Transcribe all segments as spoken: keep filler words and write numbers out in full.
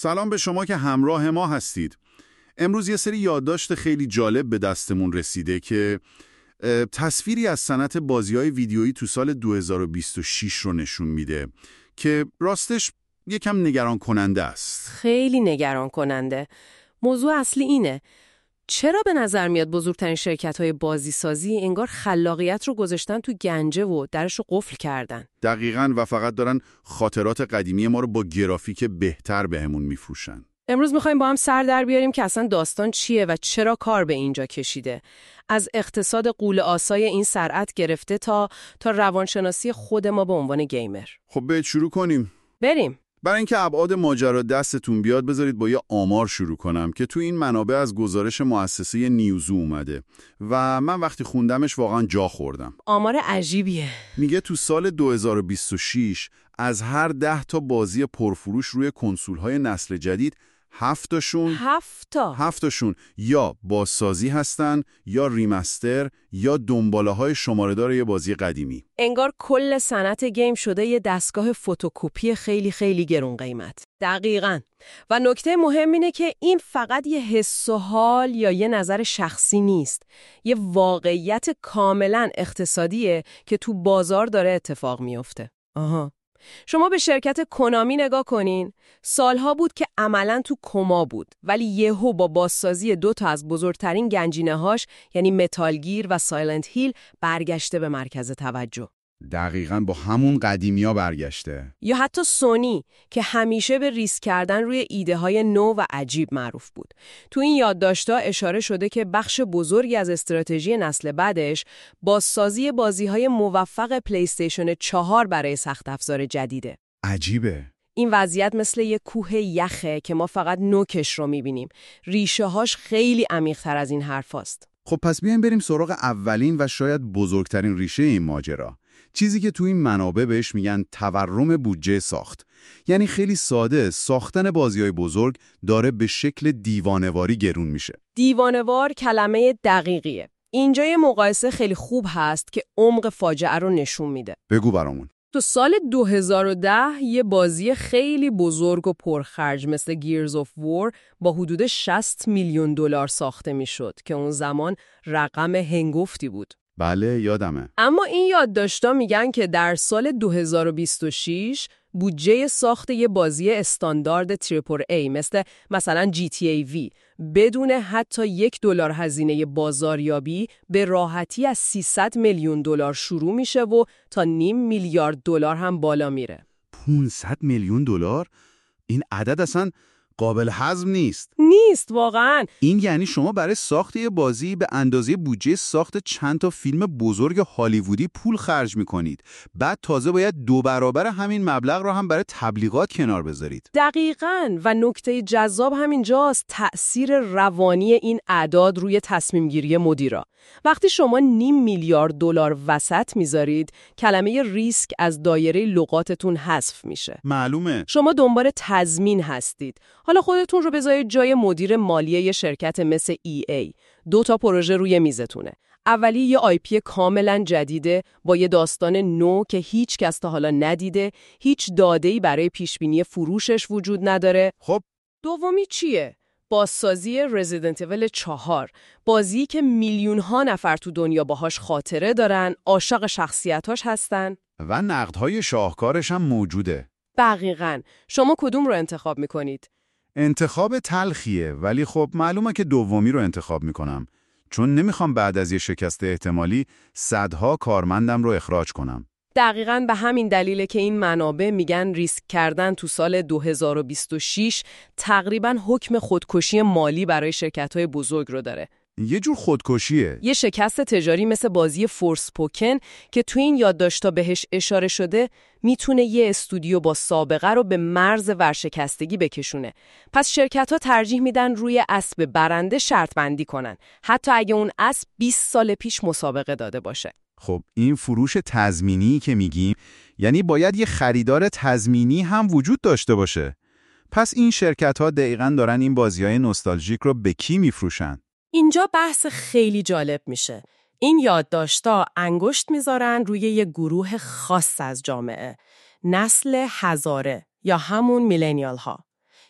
سلام به شما که همراه ما هستید. امروز یه سری یادداشت خیلی جالب به دستمون رسیده که تصویری از صنعت بازی‌های ویدیویی تو سال دو هزار و بیست و شش رو نشون میده که راستش یکم نگران کننده است. خیلی نگران کننده. موضوع اصلی اینه. چرا به نظر میاد بزرگترین شرکت‌های بازیسازی انگار خلاقیت رو گذاشتن تو گنجه و درش رو قفل کردن؟ دقیقاً، و فقط دارن خاطرات قدیمی ما رو با گرافیک بهتر بهمون میفروشن. امروز میخوایم با هم سر در بیاریم که اصلا داستان چیه و چرا کار به اینجا کشیده. از اقتصاد غول آسای این صنعت گرفته تا تا روانشناسی خود ما به عنوان گیمر. خب برید شروع کنیم. بریم. برای اینکه ابعاد ماجرا دستتون بیاد بذارید با یه آمار شروع کنم که تو این منابع از گزارش مؤسسه نیوزو اومده و من وقتی خوندمش واقعا جا خوردم. آمار عجیبیه. میگه تو سال دو هزار و بیست و شش از هر ده تا بازی پرفروش روی کنسول‌های نسل جدید هفتاشون هفتا هفتاشون یا بازسازی هستن یا ریمستر یا دنباله‌های شماره‌دار یه بازی قدیمی. انگار کل صنعت گیم شده یه دستگاه فتوکپی خیلی خیلی گرون قیمت. دقیقاً. و نکته مهم اینه که این فقط یه حس و حال یا یه نظر شخصی نیست. یه واقعیت کاملاً اقتصادیه که تو بازار داره اتفاق میفته. آها. شما به شرکت کنامی نگاه کنین. سالها بود که عملاً تو کما بود، ولی یهو با بازسازی دو تا از بزرگترین گنجینه‌هاش یعنی متالگیر و سایلنت هیل برگشته به مرکز توجه. دقیقاً با همون قدیمیا برگشته. یا حتی سونی که همیشه به ریسک کردن روی ایده های نو و عجیب معروف بود. تو این یادداشت‌ها اشاره شده که بخش بزرگی از استراتژی نسل بعدش بازسازی بازی‌های موفق پلی استیشن چهار برای سخت افزار جدیده. عجیبه. این وضعیت مثل یک کوه یخه که ما فقط نوکش رو می‌بینیم. ریشه‌هاش خیلی عمیق‌تر از این حرفاست. خب پس بیایم بریم سراغ اولین و شاید بزرگترین ریشه این ماجرا. چیزی که تو این منابع بهش میگن تورم بودجه ساخت. یعنی خیلی ساده، ساختن بازی‌های بزرگ داره به شکل دیوانه‌واری گرون میشه. دیوانه‌وار کلمه دقیقیه. اینجا یه مقایسه خیلی خوب هست که عمق فاجعه رو نشون میده. بگو برامون. تو سال دو هزار و ده یه بازی خیلی بزرگ و پرخرج مثل Gears of War با حدود شصت میلیون دلار ساخته میشد که اون زمان رقم هنگفتی بود. بله یادمه. اما این یادداشت‌ها میگن که در سال دو هزار و بیست و شش بودجه ساخت یه بازی استاندارد تریپل ای مثل مثلا جی تی ای وی بدون حتی یک دلار هزینه بازاریابی به راحتی از سیصد میلیون دلار شروع میشه و تا نیم میلیارد دلار هم بالا میره. پانصد میلیون دلار؟ این عدد اصلا قابل هضم نیست. نیست واقعاً. این یعنی شما برای ساخت یه بازی به اندازه بودجه ساخت چند تا فیلم بزرگ هالیوودی پول خرج می‌کنید. بعد تازه باید دو برابر همین مبلغ رو هم برای تبلیغات کنار بذارید. دقیقاً. و نکته جذاب همینجاست تأثیر روانی این اعداد روی تصمیم گیری مدیرا. وقتی شما نیم میلیارد دلار وسط میذارید، کلمه ریسک از دایره لغاتتون حذف میشه. معلومه. شما دنبال تضمین هستید. حالا خودتون رو بذارید جای مدیر مالی یه شرکت مثل ای ای. دو تا پروژه روی میزتونه. اولی یه آی پی کاملا جدیده با یه داستان نو که هیچ کس تا حالا ندیده، هیچ داده‌ای برای پیشبینی فروشش وجود نداره. خب دومی چیه؟ بازسازی رزیدنت ایول چهار، بازی که میلیون ها نفر تو دنیا باهاش خاطره دارن، عاشق شخصیتاش هستن و نقدهای شاهکارش هم موجوده. دقیقاً. شما کدوم رو انتخاب میکنید؟ انتخاب تلخیه، ولی خب معلومه که دومی رو انتخاب میکنم، چون نمیخوام بعد از یه شکست احتمالی صدها کارمندم رو اخراج کنم. دقیقاً به همین دلیله که این منابع میگن ریسک کردن تو سال دو هزار و بیست و شش تقریباً حکم خودکشی مالی برای شرکت‌های بزرگ رو داره. یه جور خودکشیه. یه شکست تجاری مثل بازی فورسپوکن که تو این یادداشت‌ها بهش اشاره شده میتونه یه استودیو با سابقه رو به مرز ورشکستگی بکشونه. پس شرکت‌ها ترجیح میدن روی اسب برنده شرط بندی کنن، حتی اگه اون اسب بیست سال پیش مسابقه داده باشه. خب این فروش تضمینی که میگیم یعنی باید یه خریدار تضمینی هم وجود داشته باشه. پس این شرکت‌ها دقیقاً دارن این بازی‌های نوستالژیک رو به کی میفروشن؟ اینجا بحث خیلی جالب میشه. این یادداشت‌ها انگشت میذارن روی یه گروه خاص از جامعه، نسل هزاره یا همون میلنیال ها.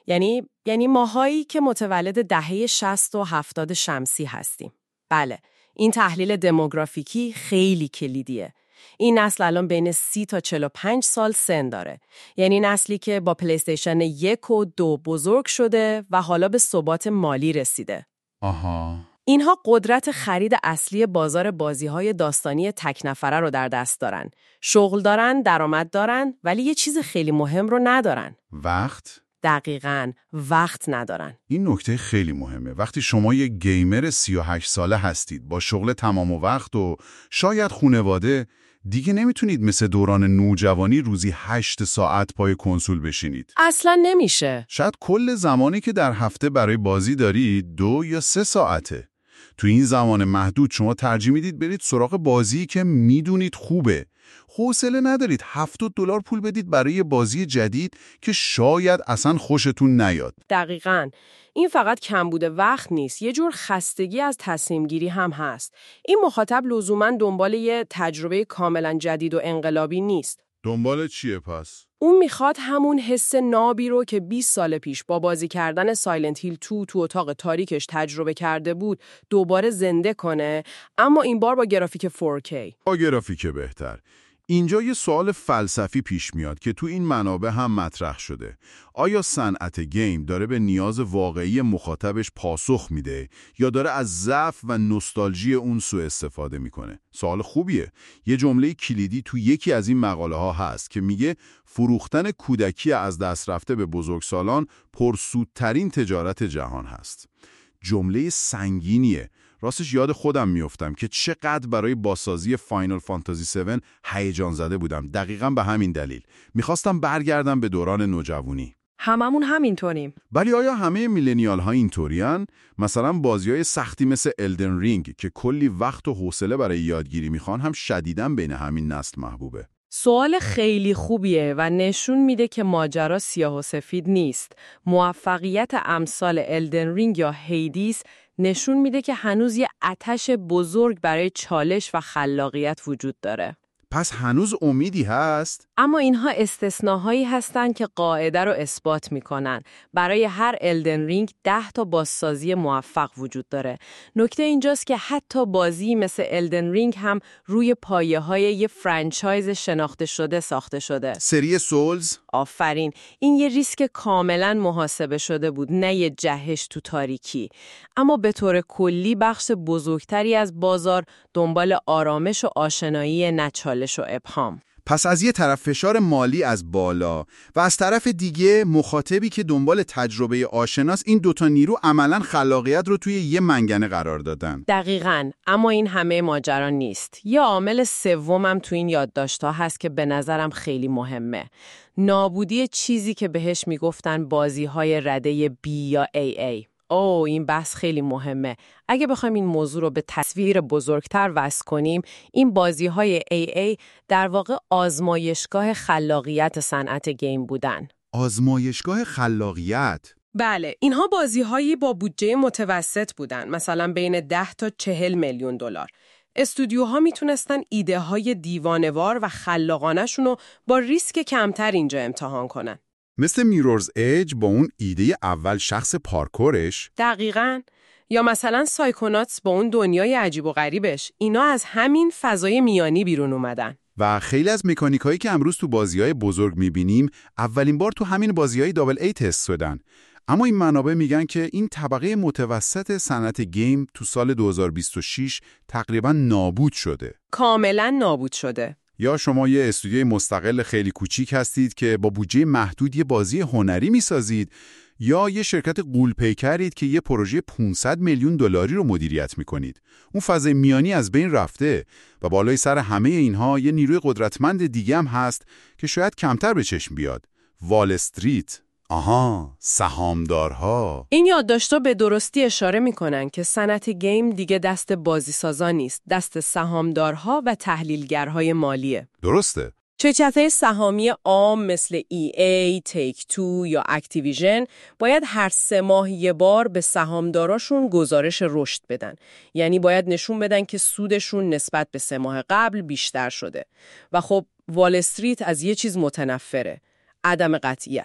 یعنی یعنی ماهایی که متولد دهه شصت و هفتاد شمسی هستیم. بله، این تحلیل دموگرافیکی خیلی کلیدیه. این نسل الان بین سی تا چهل و پنج سال سن داره. یعنی نسلی که با پلیستیشن یک و دو بزرگ شده و حالا به ثبات مالی رسیده. آها. اینها قدرت خرید اصلی بازار بازی‌های داستانی تک نفره رو در دست دارن. شغل دارن، درآمد دارن، ولی یه چیز خیلی مهم رو ندارن. وقت؟ دقیقاً، وقت ندارن. این نکته خیلی مهمه. وقتی شما یه گیمر سی و هشت ساله هستید با شغل تمام و وقت و شاید خانواده، دیگه نمیتونید مثل دوران نوجوانی روزی هشت ساعت پای کنسول بشینید. اصلاً نمیشه. شاید کل زمانی که در هفته برای بازی دارید دو یا سه ساعته. تو این زمان محدود شما ترجیح میدید برید سراغ بازی که میدونید خوبه. حوصله ندارید هفتاد دلار پول بدید برای بازی جدید که شاید اصلا خوشتون نیاد. دقیقاً. این فقط کمبود وقت نیست، یه جور خستگی از تصمیم گیری هم هست. این مخاطب لزوماً دنبال یه تجربه کاملاً جدید و انقلابی نیست. دنبال چیه پس؟ اون میخواد همون حس نابی رو که بیست سال پیش با بازی کردن سایلنت هیل دو تو اتاق تاریکش تجربه کرده بود دوباره زنده کنه، اما این بار با گرافیک فور کی. با گرافیک بهتر. اینجا یه سوال فلسفی پیش میاد که تو این منابع هم مطرح شده. آیا صنعت گیم داره به نیاز واقعی مخاطبش پاسخ میده یا داره از ضعف و نوستالژی اون سوء استفاده میکنه؟ سوال خوبیه. یه جمله کلیدی تو یکی از این مقاله ها هست که میگه فروختن کودکی از دست رفته به بزرگسالان پرسودترین تجارت جهان هست. جمله سنگینیه. راستش یاد خودم میافتم که چقدر برای بازسازی فاینال فانتزی هفت هیجان زده بودم. دقیقاً به همین دلیل. میخواستم برگردم به دوران نوجوانی. هممون همینطوریم. ولی آیا همه میلنیال ها اینطورین؟ مثلا بازی‌های سختی مثل الدن رینگ که کلی وقت و حوصله برای یادگیری میخوان هم شدیداً بین همین نسل محبوبه. سوال خیلی خوبیه و نشون میده که ماجرا سیاه و سفید نیست. موفقیت امثال الدن رینگ یا هیدیس نشون میده که هنوز یه آتش بزرگ برای چالش و خلاقیت وجود داره. پس هنوز امیدی هست؟ اما اینها استثناهایی هستن که قاعده رو اثبات میکنن. برای هر الدن رینگ ده تا بازسازی موفق وجود داره. نکته اینجاست که حتی بازی مثل الدن رینگ هم روی پایه های یه فرانچایز شناخته شده ساخته شده. سری سولز؟ آفرین. این یه ریسک کاملا محاسبه شده بود، نه یه جهش تو تاریکی. اما به طور کلی بخش بزرگتری از بازار دنبال آرامش و آشنایی، نه چالش و ابهام. پس از یه طرف فشار مالی از بالا و از طرف دیگه مخاطبی که دنبال تجربه آشناس، این دوتا نیرو عملاً خلاقیت رو توی یه منگنه قرار دادن. دقیقاً. اما این همه ماجرا نیست. یه عامل سومم تو این یادداشت‌ها هست که به نظرم خیلی مهمه. نابودی چیزی که بهش میگفتن بازی‌های رده B یا A A. اوه این بحث خیلی مهمه. اگه بخوایم این موضوع رو به تصویر بزرگتر وصل کنیم، این بازی‌های A A در واقع آزمایشگاه خلاقیت صنعت گیم بودن. آزمایشگاه خلاقیت؟ بله، اینها بازی‌هایی با بودجه متوسط بودن، مثلا بین ده تا چهل میلیون دلار. استودیوها میتونستن ایده های دیوانوار و خلاقانه‌شون رو با ریسک کمتر اینجا امتحان کنن. مثل میرورز ایج با اون ایده اول شخص پارکورش؟ دقیقاً. یا مثلا سایکوناتس با اون دنیای عجیب و غریبش. اینا از همین فضای میانی بیرون اومدن. و خیلی از مکانیکایی که امروز تو بازی‌های بزرگ می‌بینیم اولین بار تو همین بازی‌های دابل ای تست شدن. اما این منابع میگن که این طبقه متوسط صنعت گیم تو سال دو هزار و بیست و شش تقریباً نابود شده. کاملاً نابود شده. یا شما یه استودیوی مستقل خیلی کوچیک هستید که با بودجه محدود یه بازی هنری میسازید، یا یه شرکت غول‌پیکرید که یه پروژه پانصد میلیون دلاری رو مدیریت میکنید. اون فضای میانی از بین رفته و بالای سر همه اینها یه نیروی قدرتمند دیگه هم هست که شاید کمتر به چشم بیاد. وال استریت. آها، سهامدارها. این یادداشت‌ها به درستی اشاره میکنن که صنعت گیم دیگه دست بازیسازا نیست، دست سهامدارها و تحلیلگرهای مالیه. درسته. شرکت‌های سهامی عام مثل ای ای، تیک تو یا اکتیویژن باید هر سه ماه یه بار به سهامداراشون گزارش رشد بدن. یعنی باید نشون بدن که سودشون نسبت به سه ماه قبل بیشتر شده. و خب وال استریت از یه چیز متنفره، عدم قطعیت.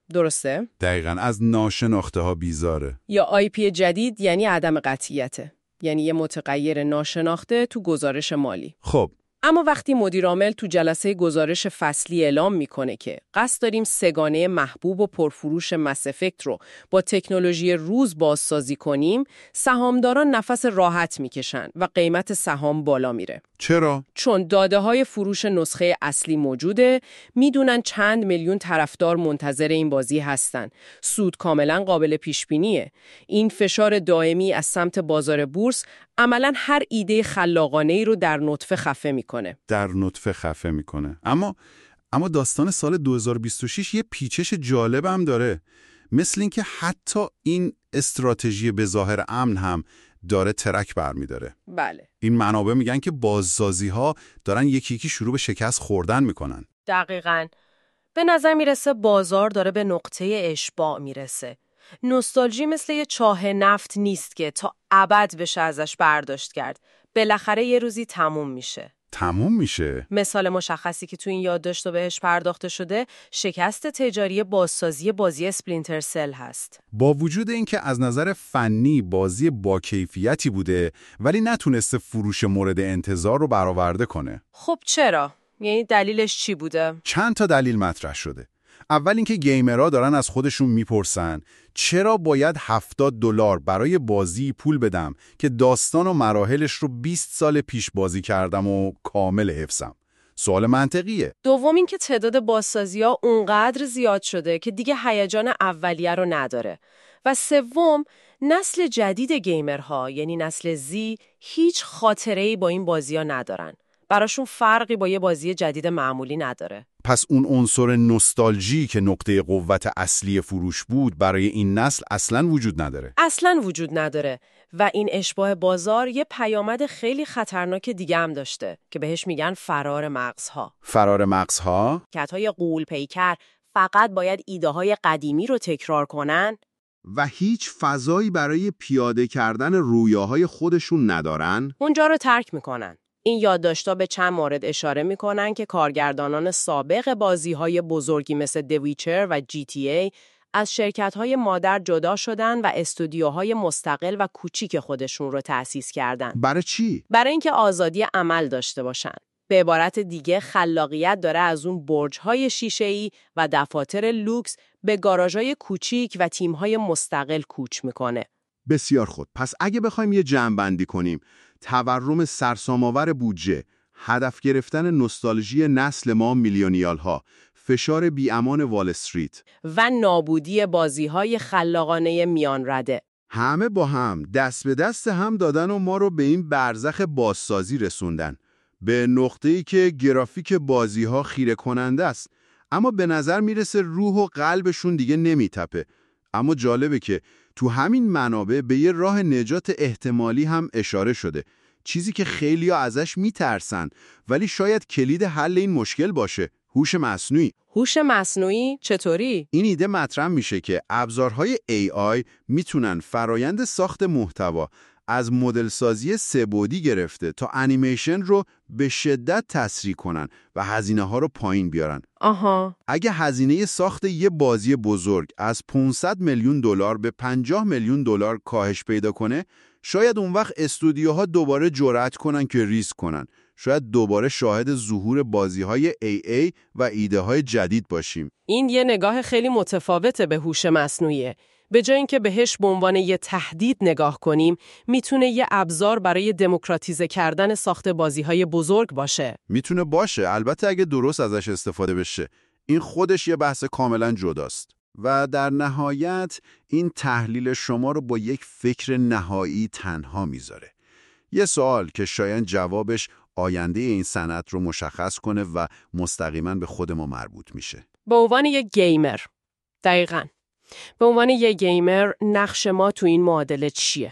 درسته؟ دقیقاً از ناشناخته ها بیزاره. یا آی پی جدید یعنی عدم قطعیته. یعنی یه متغیر ناشناخته تو گزارش مالی. خب اما وقتی مدیر عامل تو جلسه گزارش فصلی اعلام میکنه که قصد داریم سگانه محبوب و پرفروش مس افکت رو با تکنولوژی روز بازسازی کنیم، سهامداران نفس راحت میکشن و قیمت سهام بالا میره. چرا؟ چون داده های فروش نسخه اصلی موجوده، میدونن چند میلیون طرفدار منتظر این بازی هستن. سود کاملا قابل پیش بینیه. این فشار دائمی از سمت بازار بورس عملاً هر ایده خلاقانه‌ای رو در نطفه خفه میکنه. در نطفه خفه میکنه. اما اما داستان سال دو هزار و بیست و شش یه پیچش جالب هم داره. مثل اینکه حتی این استراتژی به ظاهر امن هم داره ترک برمیداره. بله. این منابع میگن که بازسازی ها دارن یکی یکی شروع به شکست خوردن میکنن. دقیقاً. به نظر میرسه بازار داره به نقطه اشباع میرسه. نوستالژی مثل یه چاه نفت نیست که تا ابد بشه ازش برداشت کرد. بالاخره یه روزی تموم میشه. تموم میشه. مثال مشخصی که تو این یادداشت بهش پرداخته شده، شکست تجاری بازسازی بازی اسپلینتر سل هست. با وجود اینکه از نظر فنی بازی با کیفیتی بوده، ولی نتونسته فروش مورد انتظار رو برآورده کنه. خب چرا؟ یعنی دلیلش چی بوده؟ چند تا دلیل مطرح شده. اول اینکه گیمرها دارن از خودشون میپرسن چرا باید هفتاد دلار برای بازی پول بدم که داستان و مراحلش رو بیست سال پیش بازی کردم و کامل حفظم. سوال منطقیه. دوم اینکه تعداد بازسازی‌ها اونقدر زیاد شده که دیگه هیجان اولیه رو نداره. و سوم، نسل جدید گیمرها یعنی نسل زی هیچ خاطره‌ای با این بازی‌ها ندارن. براشون فرقی با یه بازی جدید معمولی نداره. پس اون عنصر نوستالژی که نقطه قوت اصلی فروش بود برای این نسل اصلاً وجود نداره. اصلاً وجود نداره و این اشباع بازار یه پیامد خیلی خطرناک دیگه هم داشته که بهش میگن فرار مغزها. فرار مغزها؟ شرکت‌های غول پیکر فقط باید ایده‌های قدیمی رو تکرار کنن و هیچ فضایی برای پیاده کردن رویاهای خودشون ندارن، اونجا رو ترک میکنن. این یادداشت‌ها به چند مورد اشاره میکنن که کارگردانان سابق بازی‌های بزرگی مثل دویچر و جی تی ای از شرکت‌های مادر جدا شدن و استودیوهای مستقل و کوچیک خودشون رو تأسیس کردن. برای چی؟ برای اینکه آزادی عمل داشته باشن. به عبارت دیگه خلاقیت داره از اون برج‌های شیشه‌ای و دفاتر لوکس به گاراژهای کوچیک و تیم‌های مستقل کوچ میکنه. بسیار خوب. پس اگه بخوایم یه جمع‌بندی کنیم، تورم سرسام‌آور بودجه، هدف گرفتن نوستالژی نسل ما میلیونیال‌ها، فشار بی‌امان وال استریت و نابودی بازی‌های خلاقانه میان رده. همه با هم دست به دست هم دادن و ما رو به این برزخ بازسازی رسوندن. به نقطه‌ای که گرافیک بازی‌ها خیره کننده است، اما به نظر میرسه روح و قلبشون دیگه نمیتپه. اما جالبه که تو همین منابع به یه راه نجات احتمالی هم اشاره شده. چیزی که خیلی‌ها ازش میترسن، ولی شاید کلید حل این مشکل باشه. هوش مصنوعی. هوش مصنوعی چطوری؟ این ایده مطرح میشه که ابزارهای ای آی میتونن فرایند ساخت محتوا از مدل سازی سه‌بعدی گرفته تا انیمیشن رو به شدت تسریع کنن و هزینه ها رو پایین بیارن. آها. اگه هزینه ساخت یه بازی بزرگ از پانصد میلیون دلار به پنجاه میلیون دلار کاهش پیدا کنه، شاید اون وقت استودیوها دوباره جرأت کنن که ریسک کنن. شاید دوباره شاهد ظهور بازی‌های ای ای و ایده‌های جدید باشیم. این یه نگاه خیلی متفاوته به هوش مصنوعیه. به جای اینکه بهش به عنوان یه تهدید نگاه کنیم، میتونه یه ابزار برای دموکراتیزه کردن ساخت بازی‌های بزرگ باشه. میتونه باشه، البته اگه درست ازش استفاده بشه. این خودش یه بحث کاملا جداست. و در نهایت این تحلیل شما رو با یک فکر نهایی تنها میذاره. یه سوال که شاید جوابش آینده این صنعت رو مشخص کنه و مستقیما به خود ما مربوط میشه. به عنوان یه گیمر. دقیقاً. به عنوان یه گیمر نقش ما تو این معادله چیه؟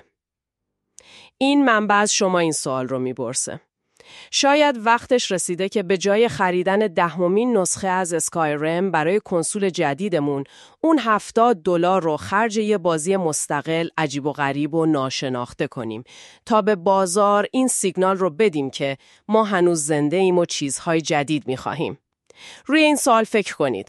این منبع از شما این سوال رو میپرسه. شاید وقتش رسیده که به جای خریدن دهمین نسخه از اسکایریم برای کنسول جدیدمون، اون هفتاد دلار رو خرج یه بازی مستقل عجیب و غریب و ناشناخته کنیم تا به بازار این سیگنال رو بدیم که ما هنوز زنده ایم و چیزهای جدید میخواهیم. روی این سوال فکر کنید.